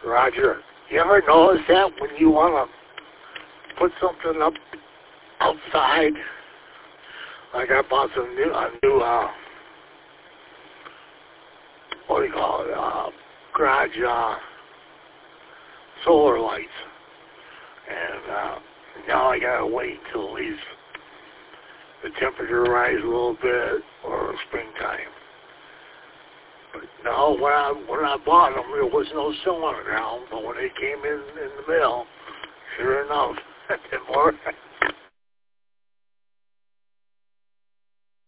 Roger, you ever notice that when you want to put something up outside? Like I bought a new what do you call it, garage solar lights. And now I gotta wait till at least the temperature rise a little bit or springtime. But no, when I bought them, there was no snow on the ground. But when they came in the mail, sure enough, it worked.